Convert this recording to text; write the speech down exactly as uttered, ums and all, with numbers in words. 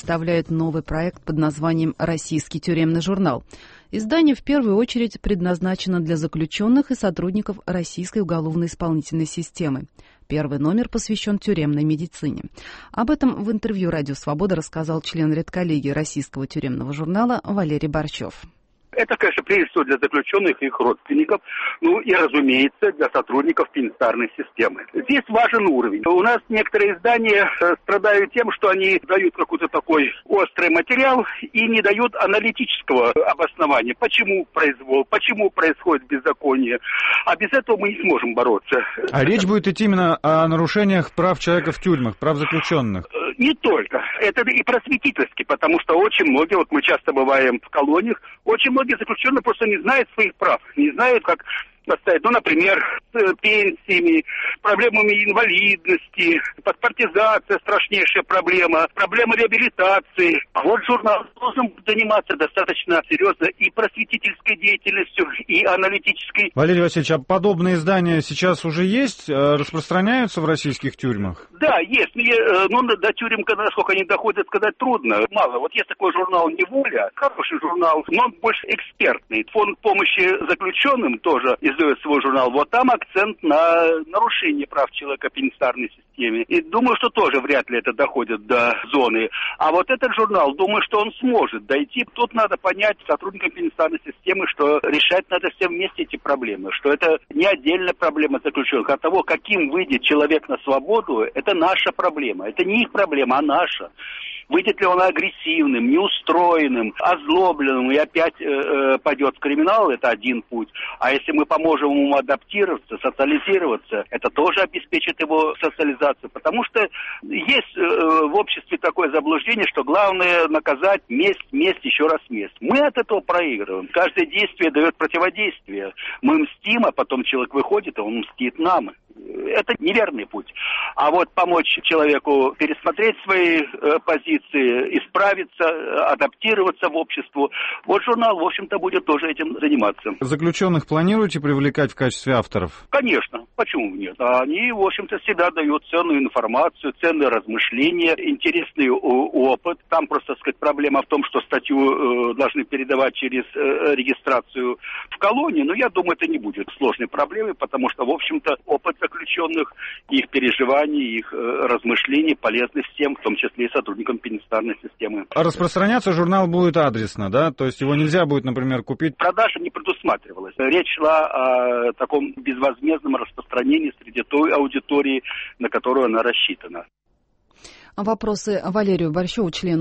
представляет новый проект под названием «Российский тюремный журнал». Издание в первую очередь предназначено для заключенных и сотрудников российской уголовно-исполнительной системы. Первый номер посвящен тюремной медицине. Об этом в интервью «Радио Свобода» рассказал член редколлегии Российского тюремного журнала Валерий Борщев. Это, конечно, прежде всего для заключенных и их родственников, ну и, разумеется, для сотрудников пенитенциарной системы. Здесь важен уровень. У нас некоторые издания страдают тем, что они дают какой-то такой острый материал и не дают аналитического обоснования, почему произвол, почему происходит беззаконие. А без этого мы не сможем бороться. А речь будет идти именно о нарушениях прав человека в тюрьмах, прав заключенных? Не только. Это и просветительски, потому что очень многие, вот мы часто бываем в колониях, очень многие заключенные просто не знают своих прав, не знают, как поставить, ну, например, с пенсиями, проблемами инвалидности, паспортизация страшнейшая проблема, проблема реабилитации. А вот журнал должен заниматься достаточно серьезно и просветительской деятельностью, и аналитической. Валерий Васильевич, а подобные издания сейчас уже есть, распространяются в российских тюрьмах? Да, есть. Но до тюрем, насколько они доходят, сказать трудно. Мало. Вот есть такой журнал «Неволя», хороший журнал, но он больше экспертный. Фонд помощи заключенным тоже издает свой журнал. Вот там акцент на нарушение прав человека в пенитенциарной системе. И думаю, что тоже вряд ли это доходит до зоны. А вот этот журнал, думаю, что он сможет дойти. Тут надо понять сотрудникам пенитенциарной системы, что решать надо все вместе эти проблемы. Что это не отдельная проблема заключенных. От того, каким выйдет человек на свободу, это наша проблема. Это не их проблема, а наша. Выйдет ли он агрессивным, неустроенным, озлобленным и опять э, э, пойдет в криминал, это один путь. А если мы поможем ему адаптироваться, социализироваться, это тоже обеспечит его социализацию. Потому что есть э, в обществе такое заблуждение, что главное наказать месть, месть, еще раз месть. Мы от этого проигрываем. Каждое действие дает противодействие. Мы мстим, а потом человек выходит, и он мстит нам. Это неверный путь. А вот помочь человеку пересмотреть свои э, позиции, исправиться, адаптироваться в обществу, вот журнал, в общем-то, будет тоже этим заниматься. Заключенных планируете привлекать в качестве авторов? Конечно. Почему нет? Они, в общем-то, всегда дают ценную информацию, ценные размышления, интересный опыт. Там просто, так сказать, проблема в том, что статью э, должны передавать через э, регистрацию в колонии, но я думаю, это не будет сложной проблемой, потому что, в общем-то, опыт заключенных, их переживаний, их э, размышлений полезны всем, в том числе и сотрудникам пенитенциарной системы. А распространяться журнал будет адресно, да? То есть его нельзя будет, например, купить? Продажа не предусматривалась. Речь шла о таком безвозмездном распространении среди той аудитории, на которую она рассчитана. Вопросы Валерию Борщеву, члену